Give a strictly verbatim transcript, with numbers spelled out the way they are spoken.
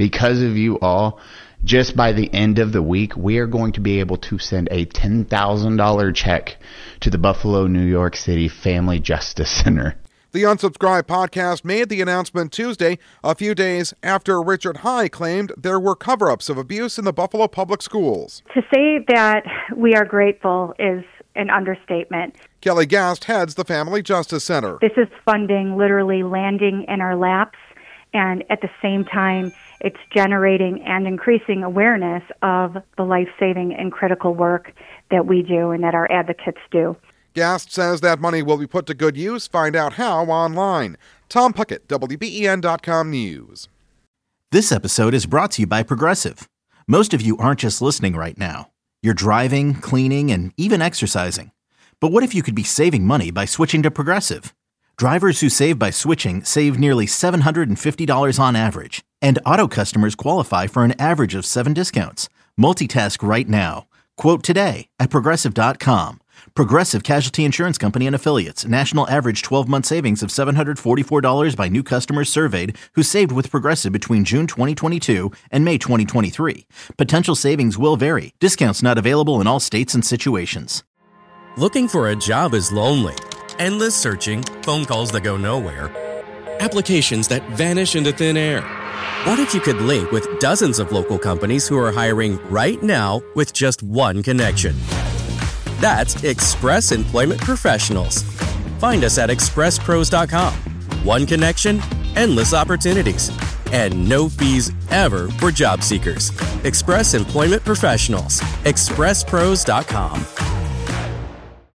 because of you all, just by the end of the week, we are going to be able to send a ten thousand dollars check to the Buffalo, New York City Family Justice Center. The Unsubscribed podcast made the announcement Tuesday, a few days after Richard High claimed there were cover-ups of abuse in the Buffalo Public Schools. To say that we are grateful is an understatement. Kelly Gast heads the Family Justice Center. This is funding literally landing in our laps, and at the same time, it's generating and increasing awareness of the life-saving and critical work that we do and that our advocates do. Gast says that money will be put to good use. Find out how online. Tom Puckett, W B E N dot com News. This episode is brought to you by Progressive. Most of you aren't just listening right now. You're driving, cleaning, and even exercising. But what if you could be saving money by switching to Progressive? Drivers who save by switching save nearly seven hundred fifty dollars on average. And auto customers qualify for an average of seven discounts. Multitask right now. Quote today at Progressive dot com. Progressive Casualty Insurance Company and Affiliates. National average twelve-month savings of seven hundred forty-four dollars by new customers surveyed who saved with Progressive between June twenty twenty-two and May twenty twenty-three. Potential savings will vary. Discounts not available in all states and situations. Looking for a job is lonely. Endless searching, phone calls that go nowhere, applications that vanish into thin air. What if you could link with dozens of local companies who are hiring right now with just one connection? That's Express Employment Professionals. Find us at express pros dot com. One connection, endless opportunities, and no fees ever for job seekers. Express Employment Professionals. express pros dot com.